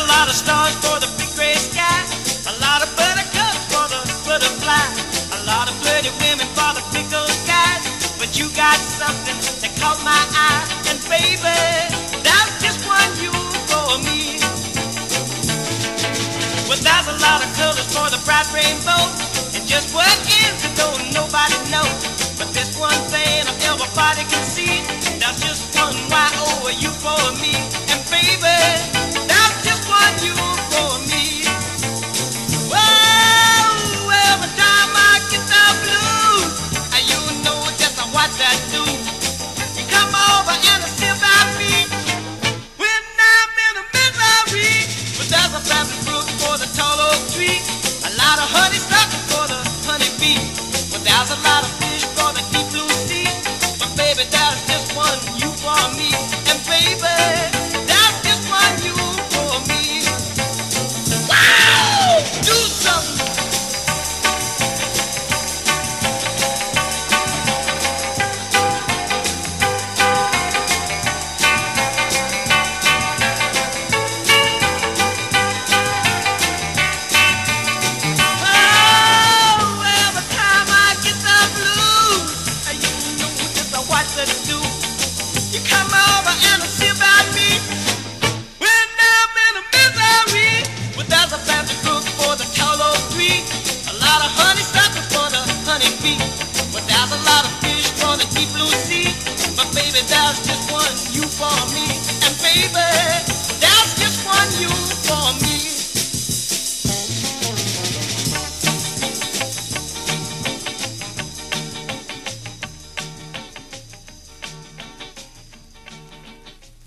lot of stars for the big gray sky, a lot of buttercups for the butterfly, a lot of pretty women for the pickled skies. But you got something that caught my eye, and baby, that's just one you for me. Well, there's a lot of colors for the bright rainbow, and just what is it don't nobody know. But this one thing everybody can see, that's just one Y-O you for me. And baby, that's just one you for me. Whoa, every time I get the blues, you know just what that do. You come over and sit by me when I'm in a misery. But there's a family brook for the tall oak tree, a lot of honeysuckle for the honeybee. But there's a lot of fish for the deep blue sea. But baby, there's just one you for me. And baby, that's just one you for me. Wow! Do something. You come over and see about me when I'm in a misery. But there's a family brook for the tall oak tree, a lot of honeysuckle for the honeybee. But there's a lot of fish for the deep blue sea. But baby, there's